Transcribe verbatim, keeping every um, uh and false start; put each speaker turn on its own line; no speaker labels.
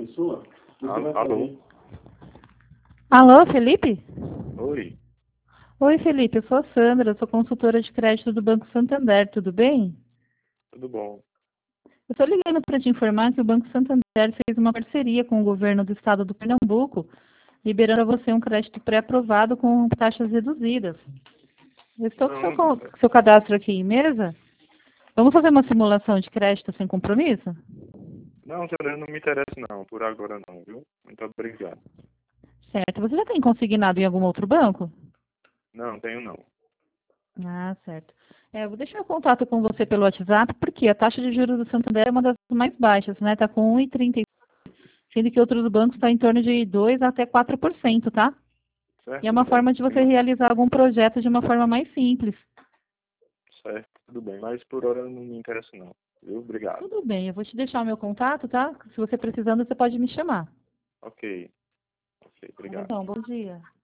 pessoa, você
Alô?
vai fazer...
Alô, Felipe?
Oi,
Oi, Felipe, eu sou a Sandra, sou consultora de crédito do Banco Santander, tudo bem?
tudo bom?
Eu estou ligando para te informar que o Banco Santander fez uma parceria com o governo do estado do Pernambuco, liberando a você um crédito pré-aprovado com taxas reduzidas. Eu estou com seu,
Não,
con- seu cadastro aqui em mesa. Vamos fazer uma simulação de crédito sem compromisso?
não, Sandra, não me interessa não, por agora não, viu? Muito obrigado.
Certo. Você já tem consignado em algum outro banco?
Não, tenho não.
Ah, certo. É, eu vou deixar o contato com você pelo WhatsApp, porque a taxa de juros do Santander é uma das mais baixas, né? Está com um vírgula trinta e cinco, sendo que outros bancos estão em torno de dois até quatro por cento, tá? E é
Certo,
uma
certo,
forma de você realizar algum projeto de uma forma mais simples.
certo, tudo bem, mas por hora não me interessa não, viu? Obrigado.
Tudo bem, eu vou te deixar o meu contato, tá? Se você precisando, você pode me chamar.
Ok, ok,
Tá
obrigado.
bom, bom dia.